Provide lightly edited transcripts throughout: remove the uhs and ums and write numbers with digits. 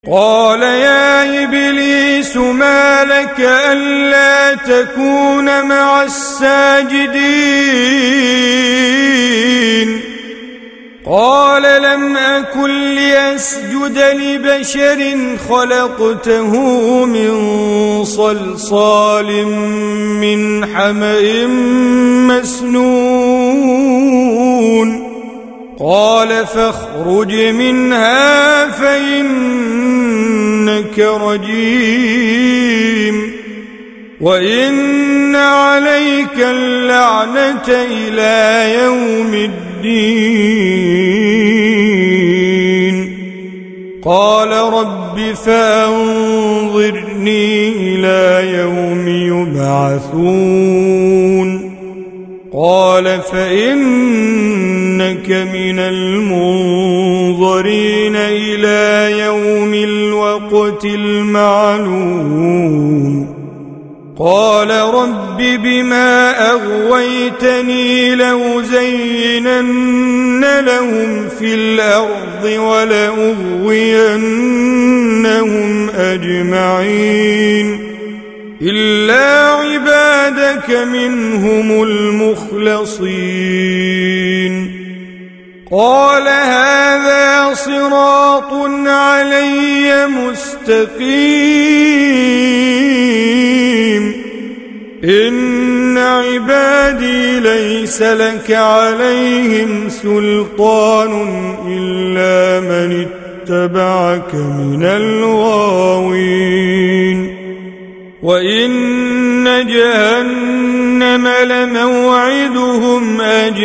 قال يا إبليس ما لك ألا تكون مع الساجدين قال لم أكن لأسجد لبشر خلقته من صلصال من حمأ مسنون قال فاخرج منها فإنك رجيم وإن عليك اللعنة إلى يوم الدين قال رب فأنظرني إلى يوم يبعثون قال فإنك من المنظرين إلى يوم الوقت المعلوم قال رب بما أغويتني لأزينن لهم في الأرض ولأغوينهم أجمعين إلا عبادك منهم المخلصين قال هذا صراط علي مستقيم إن عبادي ليس لك عليهم سلطان إلا من اتبعك من الغاوين وإن جهنم لموعدهم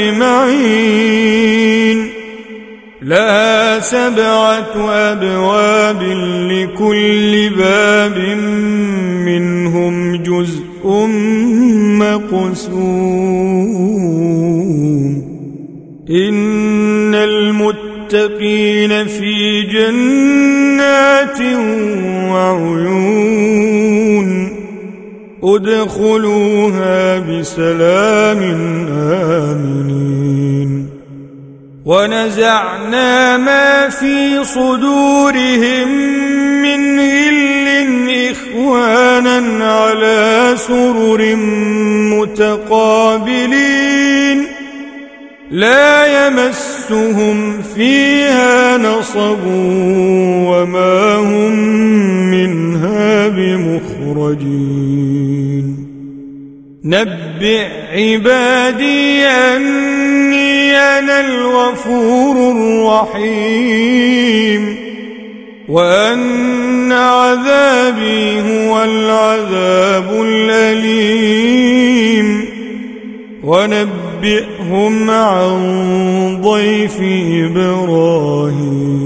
أجمعين لها 7 أبواب لكل باب منهم جزء مقسوم إن المتقين في جنات وعيون ادخلوها بسلام آمنين ونزعنا ما في صدورهم من غل إخوانا على سرر متقابلين لا يمسهم فيها نصب وما هم منها بمخرجين نبئ عبادي أني أنا الغفور الرحيم وأن عذابي هو العذاب الأليم ونبئهم عن ضيف إبراهيم